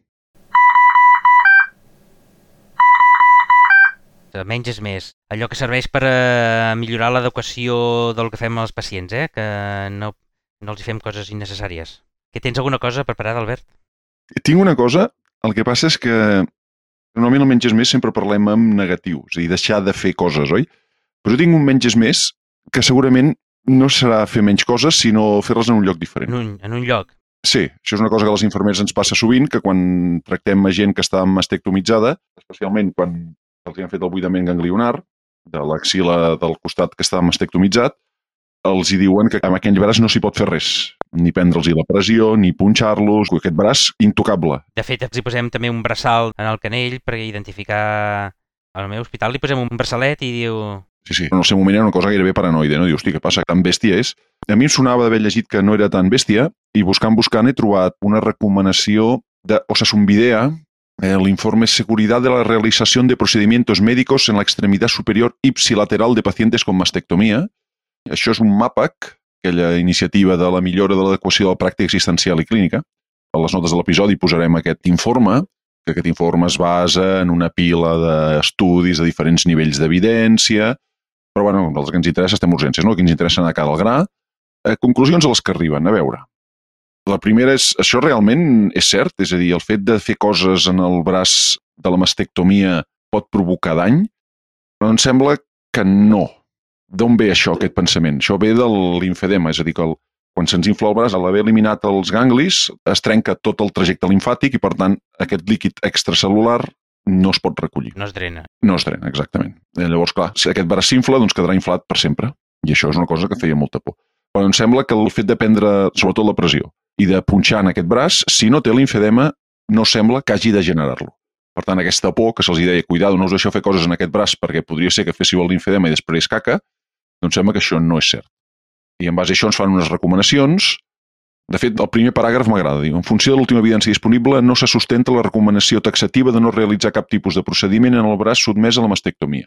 Menys és més. Allò que serveix per a millorar l'adequació del que fem als pacients, eh? Que no, no els hi fem coses innecessàries. Que tens alguna cosa preparada, Albert? Tinc una cosa, el que passa és que normalment el menys és més sempre parlem amb negatius i deixar de fer coses, oi? Però jo tinc un menys és més que segurament no serà fer menys coses, sinó fer-les en un lloc diferent. En un, en un lloc? Sí, això és una cosa que a les infermeres ens passa sovint, que quan tractem a gent que està mastectomitzada, especialment quan els han fet el buidament ganglionar de l'axil·la del costat que està mastectomitzat, els hi diuen que amb aquell braç no s'hi pot fer res, ni prendre'ls la pressió, ni punxar-los, aquest braç intocable. De fet, els hi posem també un braçal en el canell per identificar... Al meu hospital li posem un braçalet i diu... Sí, sí, en el seu moment era una cosa gairebé paranoide, no? Diu, hosti, què passa? Tan bèstia és? A mi em sonava d'haver llegit que no era tan bèstia i buscant, buscant he trobat una recomanació de Osasun Bidea, eh, l'informe Seguridad de la realización de procedimientos médicos en la extremidad superior ipsilateral de pacientes con mastectomía. Això és un MAPAC, aquella iniciativa de la millora de l'adequació de la pràctica assistencial i clínica. A les notes de l'episodi posarem aquest informe, que aquest informe es basa en una pila d'estudis de diferents nivells d'evidència, però bueno, el que ens interessa estem urgències, no? El que ens interessa anar a cada gra. Eh, conclusions a les que arriben, a veure. La primera és, això realment és cert? És a dir, el fet de fer coses en el braç de la mastectomia pot provocar dany? Però em sembla que no. D'on ve això, aquest pensament? Això ve de l'limfedema, és a dir, que el, quan se'ns infla el braç, a l'haver eliminat els ganglis, es trenca tot el trajecte limfàtic i, per tant, aquest líquid extracel·lular no es pot recollir. No es drena. No es drena, exactament. I llavors, clar, si aquest braç s'infla, doncs quedarà inflat per sempre. I això és una cosa que feia molta por. Però em sembla que el fet de prendre, sobretot la pressió, i de punxar en aquest braç, si no té limfedema, no sembla que hagi de generar-lo. Per tant, aquesta por que se'ls deia, cuidado, no us deixeu fer coses en aquest braç perquè podria ser que féssiu el limfedema i després caca, doncs sembla que això no és cert. I en base a això ens fan unes recomanacions. De fet, el primer paràgraf m'agrada. Diu, en funció de l'última evidència disponible, no se sustenta la recomanació taxativa de no realitzar cap tipus de procediment en el braç sotmès a la mastectomia.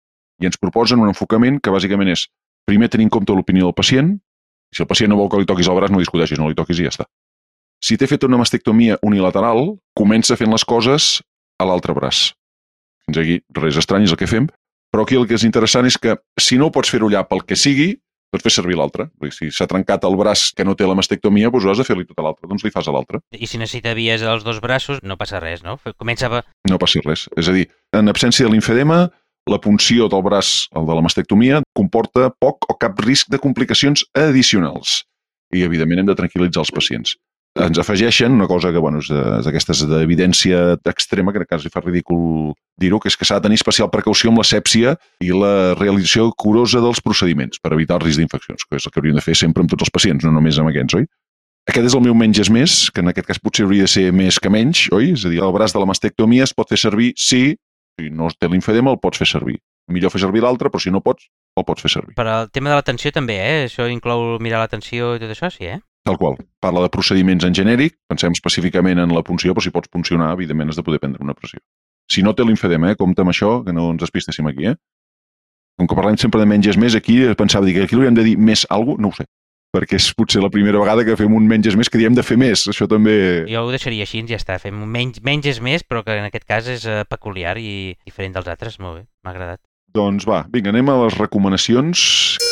I ens proposen un enfocament que bàsicament és primer tenir en compte l'opinió del pacient. Si el pacient no vol que li toquis el braç, no discuteixis, no li toquis i ja està. Si t'he fet una mastectomia unilateral, comença fent les coses a l'altre braç. Fins aquí, res estrany és el que fem, però aquí el que és interessant és que si no ho pots fer-ho allà pel que sigui, pots fer servir l'altre. Si s'ha trencat el braç que no té la mastectomia, doncs has de fer-li tot a l'altre, doncs li fas a l'altre. I si necessita vies als dos braços, no passa res, no? Comença a... No passa res. És a dir, en absència de limfedema, la punció del braç, el de la mastectomia, comporta poc o cap risc de complicacions addicionals. I, evidentment, hem de tranquil·litzar els pacients. Ens afegeixen una cosa que, bueno, és d'aquestes d'evidència extrema, que quasi fa ridícul dir-ho, que és que s'ha de tenir especial precaució amb la sèpsia i la realització curosa dels procediments per evitar el risc d'infeccions, que és el que hauríem de fer sempre amb tots els pacients, no només amb aquests, oi? Aquest és el meu menys és més, que en aquest cas potser hauria de ser més que menys, oi? És a dir, el braç de la mastectomia es pot fer servir si, si no té limfedema, el pots fer servir. Millor fer servir l'altre, però si no pots, el pots fer servir. Per al tema de l'atenció també, eh? Això inclou mirar l'atenció i tot això, sí, eh? Tal qual. Parla de procediments en genèric, pensem específicament en la punció, però si pots puncionar, evidentment has de poder prendre una pressió. Si no té limfedema, eh? Compte amb això, que no ens despistéssim aquí, eh? Com que parlem sempre de menys és més, aquí pensava dir que aquí hauríem de dir més alguna cosa, no ho sé, perquè és potser la primera vegada que fem un menys és més que diem de fer més, això també... Jo ho deixaria així, ja està, fem un menys, menys és més, però que en aquest cas és uh, peculiar i diferent dels altres, molt bé, m'ha agradat. Doncs va, vinga, anem a les recomanacions.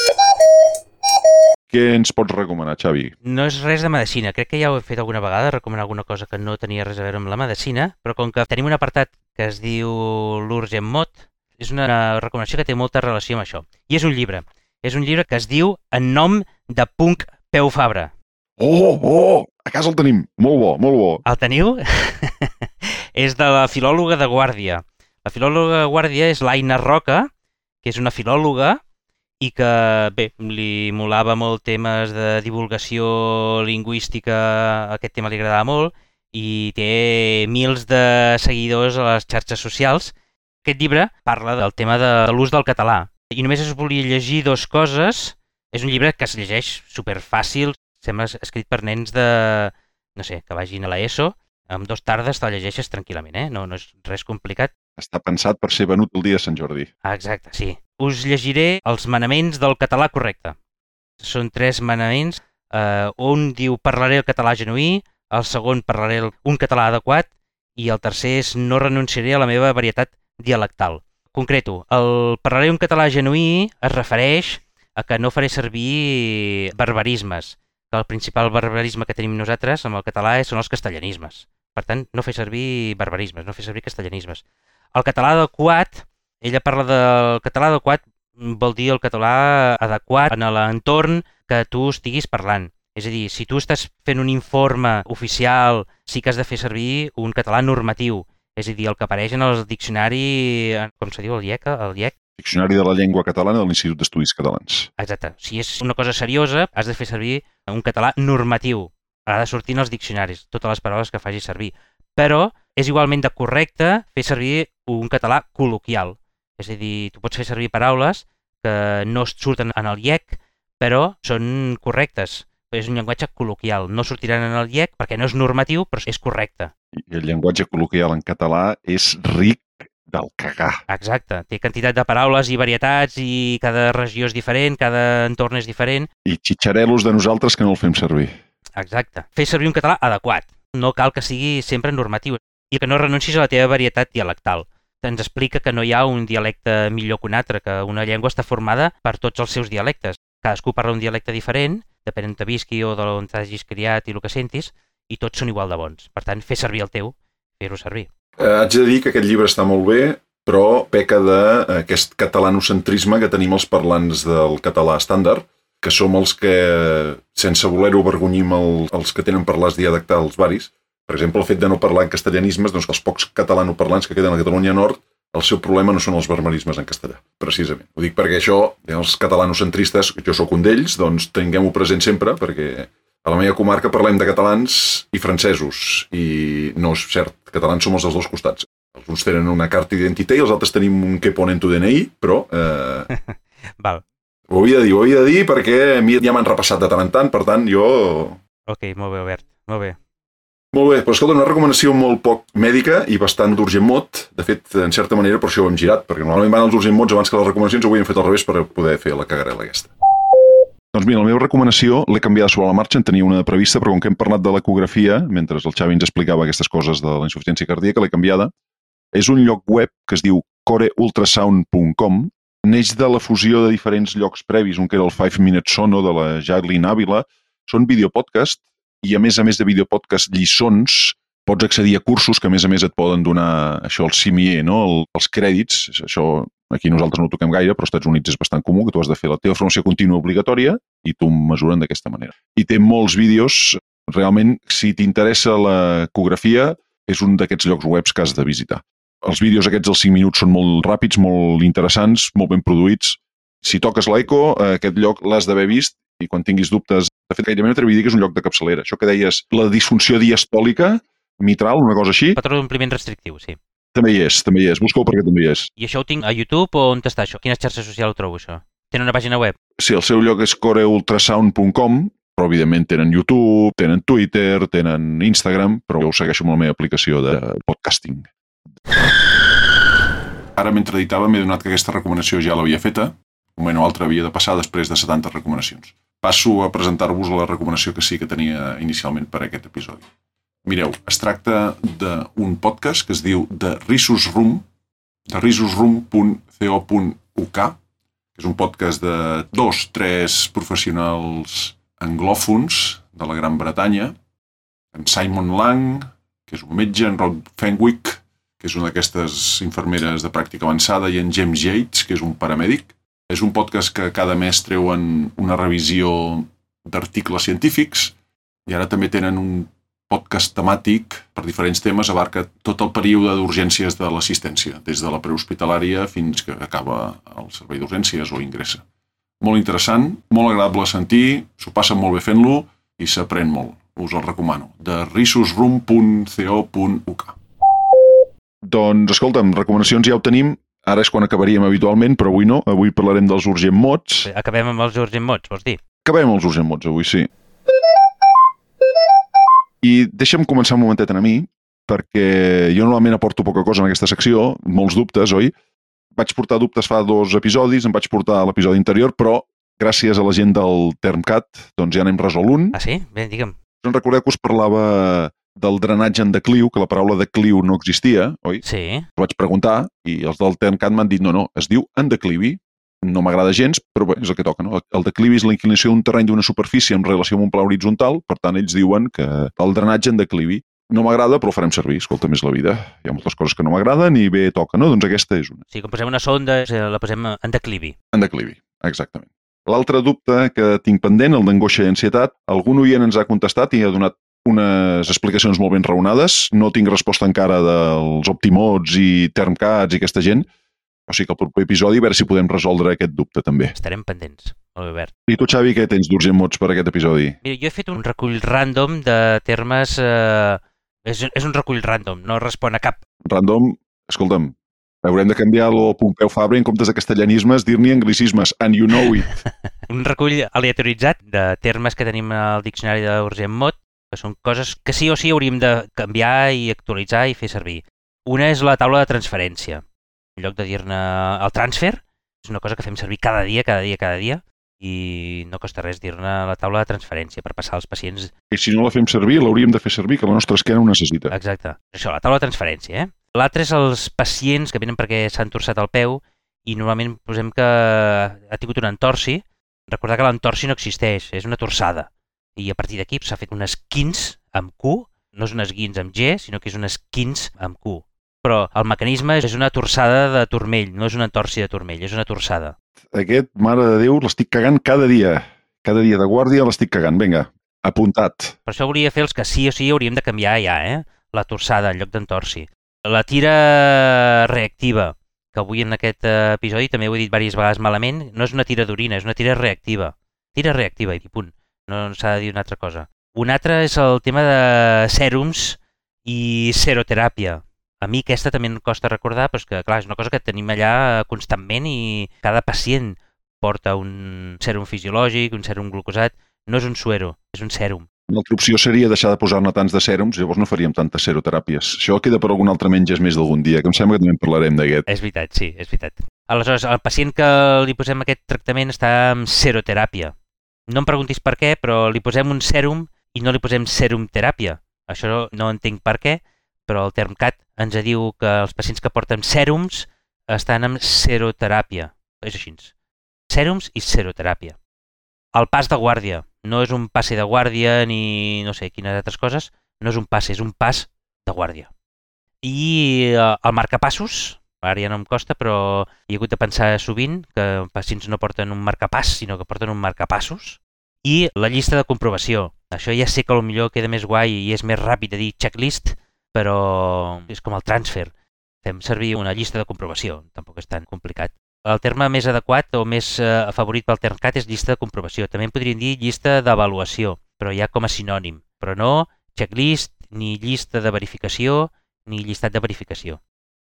Què ens pots recomanar, Xavi? No és res de medicina. Crec que ja ho he fet alguna vegada, recomanar alguna cosa que no tenia res a veure amb la medicina, però com que tenim un apartat que es diu l'Urgent Mod, és una recomanació que té molta relació amb això. I és un llibre. És un llibre que es diu En nom de Punc Peu Fabra. Oh, oh! A casa el tenim. Molt bo, molt bo. El teniu? És de la filòloga de Guàrdia. La filòloga de Guàrdia és l'Aina Roca, que és una filòloga i que, bé, li molava molt temes de divulgació lingüística, aquest tema li agradava molt, i té mils de seguidors a les xarxes socials. Aquest llibre parla del tema de l'ús del català. I només us volia llegir dues coses. És un llibre que es llegeix superfàcil, sembla escrit per nens de, no sé, que vagin a l'ESO. En dues tardes te'l llegeixes tranquil·lament, eh? No, no és res complicat. Està pensat per ser venut el dia de Sant Jordi. Ah, exacte, sí. Us llegiré els manaments del català correcte. Són tres manaments. Uh, un diu parlaré el català genuí, el segon parlaré el, un català adequat i el tercer és no renunciaré a la meva varietat dialectal. Concreto, el parlaré un català genuí es refereix a que no faré servir barbarismes, que el principal barbarisme que tenim nosaltres amb el català són els castellanismes. Per tant, no fer servir barbarismes, no fer servir castellanismes. El català adequat, ella parla del català adequat, vol dir el català adequat en l'entorn que tu estiguis parlant. És a dir, si tu estàs fent un informe oficial, sí que has de fer servir un català normatiu. És a dir, el que apareix en el diccionari, com se diu, el IEC, el IEC. Diccionari de la Llengua Catalana de l'Institut d'Estudis Catalans. Exacte. Si és una cosa seriosa, has de fer servir un català normatiu. Ha de sortir en els diccionaris, totes les paraules que facis servir. Però és igualment de correcte fer servir un català col·loquial. És a dir, tu pots fer servir paraules que no surten en el IEC, però són correctes. És un llenguatge col·loquial. No sortiran en el IEC perquè no és normatiu, però és correcte. I el llenguatge col·loquial en català és ric del cagar. Exacte. Té quantitat de paraules i varietats i cada regió és diferent, cada entorn és diferent. I xitxarelos de nosaltres que no el fem servir. Exacte. Fer servir un català adequat. No cal que sigui sempre normatiu i que no renuncis a la teva varietat dialectal. Ens explica que no hi ha un dialecte millor que un altre, que una llengua està formada per tots els seus dialectes. Cadascú parla un dialecte diferent, depèn on te visqui o d'on t'hagis criat i el que sentis, i tots són igual de bons. Per tant, fer servir el teu, fer-ho servir. Eh, haig de dir que aquest llibre està molt bé, però peca d'aquest catalanocentrisme que tenim els parlants del català estàndard, que som els que, sense voler-ho, avergonyim el, els que tenen parlars dialectals varis. Per exemple, el fet de no parlar en castellanismes, doncs els pocs catalanoparlants que queden a Catalunya Nord, el seu problema no són els barbarismes en castellà, precisament. Ho dic perquè això, els catalanocentristes, jo sóc un d'ells, doncs tinguem-ho present sempre, perquè a la meva comarca parlem de catalans i francesos, i no és cert, catalans som els dels dos costats. Els uns tenen una carta d'identitat i els altres tenim un que ponen tu D N I, però... Eh, Val. Ho havia de dir, ho havia de dir perquè a mi ja m'han repassat de tant en tant, per tant, jo... Ok, molt bé, Albert, molt bé. Molt bé, però escolta, una recomanació molt poc mèdica i bastant d'urgent mot. De fet, en certa manera, per això ho hem girat, perquè normalment van els urgent mots abans que les recomanacions, ho havíem fet al revés per poder fer la cagarela aquesta. Doncs mira, la meva recomanació l'he canviada sobre la marxa, en tenia una prevista, però com que hem parlat de l'ecografia, mentre el Xavi ens explicava aquestes coses de la insuficiència cardíaca, l'he canviada. És un lloc web que es diu core ultrasound punt com, neix de la fusió de diferents llocs previs, un que era el Five Minute Sono de la Jacqueline Ávila, són videopodcast, i a més a més de videopodcast lliçons, pots accedir a cursos que a més a més et poden donar això, el C M E, no? el, els crèdits. Això aquí nosaltres no ho toquem gaire, però als Estats Units és bastant comú, que tu has de fer la teva formació contínua obligatòria i t'ho mesuren d'aquesta manera. I té molts vídeos, realment, si t'interessa l'ecografia, és un d'aquests llocs webs que has de visitar. Els vídeos aquests dels cinc minuts són molt ràpids, molt interessants, molt ben produïts. Si toques l'eco, aquest lloc l'has d'haver vist i quan tinguis dubtes, de fet, gairebé m'atreviria a dir que és un lloc de capçalera. Això que deies, la disfunció diastòlica mitral, una cosa així... Patró d'ompliment restrictiu, sí. També hi és, també hi és. Busca-ho perquè també hi és. I això ho tinc a YouTube o on està això? Quines xarxes socials ho trobo, això? Tenen una pàgina web? Sí, el seu lloc és core ultrasound punt com, però evidentment tenen YouTube, tenen Twitter, tenen Instagram, però jo ho segueixo amb la meva aplicació de podcasting. Ara, mentre editava, m'he donat que aquesta recomanació ja l'havia feta. Un moment o altre havia de passar després de setanta recomanacions. Passo a presentar-vos la recomanació que sí que tenia inicialment per a aquest episodi. Mireu, es tracta d'un podcast que es diu The Rhesus Room, the rhesus room punt co punt u k, que és un podcast de dos, tres professionals anglòfons de la Gran Bretanya, en Simon Lang, que és un metge, en Rob Fenwick, que és una d'aquestes infermeres de pràctica avançada, i en James Yates, que és un paramèdic. És un podcast que cada mes treuen una revisió d'articles científics i ara també tenen un podcast temàtic per diferents temes, abarca tot el període d'urgències de l'assistència, des de la prehospitalària fins que acaba el servei d'urgències o ingressa. molt interessant, molt agradable a sentir, s'ho passen molt bé fent-lo i s'aprèn molt. Us el recomano. De risusroom punt co punt u k. Doncs, escolta'm, recomanacions ja ho tenim. Ara és quan acabaríem habitualment, però avui no. Avui parlarem dels Urgent Mods. Acabem amb els Urgent Mods, vols dir? Acabem amb els Urgent Mods avui, sí. I deixa'm començar un momentet a mi, perquè jo normalment aporto poca cosa en aquesta secció, molts dubtes, oi? Vaig portar dubtes fa dos episodis, em vaig portar a l'episodi anterior, però gràcies a la gent del Termcat, doncs ja n'hem resolt un. Ah, sí? Bé, digue'm. Us en recordeu que us parlava del drenatge en decliu, que la paraula decliu no existia, oi? Sí. Ho vaig preguntar i els del Termcat m'han dit no, no, es diu en declivi. No m'agrada gens, però bé, és el que toca, no? El declivi és la inclinació d'un terreny d'una superfície en relació amb un pla horitzontal, per tant, ells diuen que el drenatge en declivi. No m'agrada, però ho farem servir. Escolta, més la vida. Hi ha moltes coses que no m'agraden i bé toca, no? Doncs aquesta és una. Sí, quan posem una sonda, la posem en declivi. En declivi, exactament. L'altre dubte que tinc pendent, el d'angoixa i ansietat, algun oient ens ha contestat i ha donat unes explicacions molt ben raonades. No tinc resposta encara dels Optimods i Termcats i aquesta gent, o sigui que el proper episodi a veure si podem resoldre aquest dubte també. Estarem pendents, molt bé, Albert. I tu, Xavi, què tens d'Urgent Mods per aquest episodi? Mira, jo he fet un recull random de termes... Eh... És, és un recull random, no respon a cap. Random, escolta'm, haurem de canviar el Pompeu Fabra en comptes de castellanismes, dir-n'hi anglicismes, and you know it. Un recull aleatoritzat de termes que tenim al diccionari d'Urgent Mod, que són coses que sí o sí hauríem de canviar i actualitzar i fer servir. Una és la taula de transferència. En lloc de dir-ne el transfer, és una cosa que fem servir cada dia, cada dia, cada dia, i no costa res dir-ne la taula de transferència per passar als pacients. I si no la fem servir, l'hauríem de fer servir, que la nostra esquena ho necessita. Exacte. Això, la taula de transferència, eh? L'altre és els pacients que venen perquè s'han torçat el peu i normalment posem que ha tingut un entorsi. Recordar que l'entorsi no existeix, és una torçada. I a partir d'aquí s'ha fet un esquins amb Q, no és un esguins amb G, sinó que és un esquins amb Q. Però el mecanisme és una torçada de turmell, no és una entorsi de turmell, és una torçada. Aquest, mare de Déu, l'estic cagant cada dia. Cada dia de guàrdia l'estic cagant. Vinga, apuntat. Per això volia fer els que sí o sí hauríem de canviar ja, eh? La torçada en lloc d'entorsi. La tira reactiva, que avui en aquest episodi també ho he dit diverses vegades malament, no és una tira d'orina, és una tira reactiva. Tira reactiva i punt. No s'ha de dir una altra cosa. Un altre és el tema de sèrums i seroteràpia. A mi aquesta també em costa recordar, però és que, clar, és una cosa que tenim allà constantment i cada pacient porta un sèrum fisiològic, un sèrum glucosat. No és un suero, és un sèrum. Una altra opció seria deixar de posar-ne tants de sèrums, llavors no faríem tantes seroteràpies. Això queda per algun altre menges més d'algun dia, que em sembla que també en parlarem d'aquest. És veritat, sí, és veritat. Aleshores, el pacient que li posem aquest tractament està amb seroteràpia. No em preguntis per què, però li posem un sèrum i no li posem sèrumteràpia. Això no entenc per què, però el Termcat ens diu que els pacients que porten sèrums estan amb seroteràpia. És així. Sèrums i seroteràpia. El pas de guàrdia. No és un passe de guàrdia ni no sé quines altres coses. No és un passe, és un pas de guàrdia. I el marcapassos, ara ja no em costa, però he hagut de pensar sovint que els pacients no porten un marcapàs, sinó que porten un marcapassos. I la llista de comprovació. Això ja sé que potser queda més guai i és més ràpid de dir checklist, però és com el transfer. Fem servir una llista de comprovació, tampoc és tan complicat. El terme més adequat o més eh, favorit pel Termcat és llista de comprovació. També en podríem dir llista d'avaluació, però ja com a sinònim. Però no checklist, ni llista de verificació, ni llistat de verificació.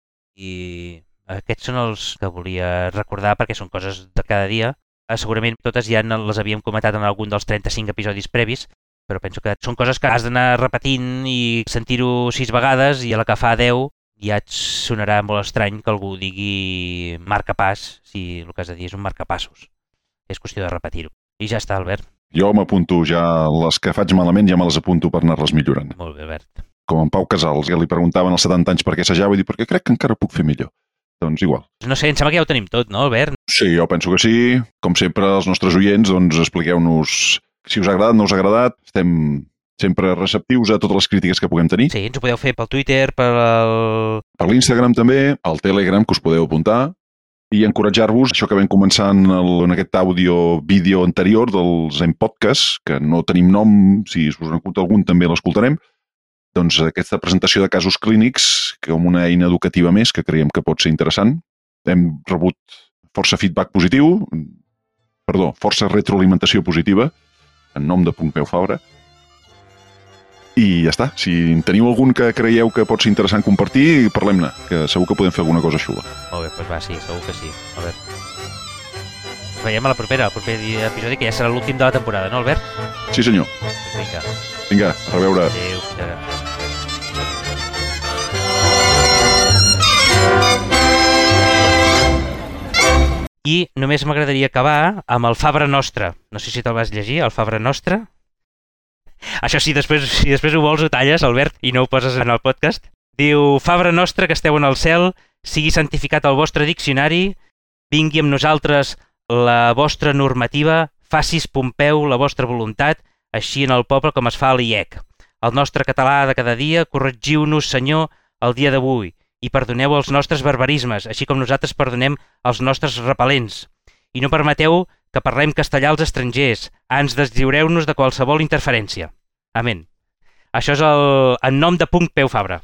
I aquests són els que volia recordar perquè són coses de cada dia. Segurament totes ja les havíem comentat en algun dels trenta-cinc episodis previs, però penso que són coses que has d'anar repetint i sentir-ho sis vegades i a la que fa deu ja et sonarà molt estrany que algú digui marcapàs si el que has de dir és un marcapassos. És qüestió de repetir-ho. I ja està, Albert. Jo m'apunto ja, les que faig malament ja me les apunto per anar-les millorant. Molt bé, Albert. Com en Pau Casals, que li preguntaven als setanta anys per què assajava i diu, perquè crec que encara puc fer millor. Doncs igual. No sé, em sembla que ja ho tenim tot, no, Albert? Sí, jo penso que sí. Com sempre, els nostres oients, doncs expliqueu-nos si us ha agradat, no us ha agradat. Estem sempre receptius a totes les crítiques que puguem tenir. Sí, ens ho podeu fer pel Twitter, per el... per l'Instagram també, al Telegram, que us podeu apuntar, i encoratjar-vos, això que vam començar en, el, en aquest àudio-vídeo anterior dels Zen Podcast, que no tenim nom, si us en compte algun també l'escoltarem, doncs aquesta presentació de casos clínics, com una eina educativa més, que creiem que pot ser interessant. Hem rebut força feedback positiu, perdó, força retroalimentació positiva, en nom de Pompeu Fabra. I ja està. Si en teniu algun que creieu que pot ser interessant compartir, parlem-ne, que segur que podem fer alguna cosa xula. Molt bé, doncs va, sí, segur que sí. Albert. Ens veiem a la propera, al proper episodi, que ja serà l'últim de la temporada, no, Albert? Sí, senyor. Doncs vinga. Vinga, a reveure. Adéu, fins ara. I només m'agradaria acabar amb el Fabra Nostra. No sé si te'l vas llegir, el Fabra Nostra. Això sí, després, si després ho vols ho talles, Albert, i no ho poses en el podcast. Diu, Fabra Nostra, que esteu en el cel, sigui santificat el vostre diccionari, vingui amb nosaltres la vostra normativa, facis Pompeu la vostra voluntat, així en el poble com es fa a l'I E C. El nostre català de cada dia, corregiu-nos, Senyor, el dia d'avui, i perdoneu els nostres barbarismes, així com nosaltres perdonem els nostres repel·lents. I no permeteu que parlem castellà als estrangers, ans deslliureu-nos de qualsevol interferència. Amén. Això és el, en nom de Pompeu Fabra.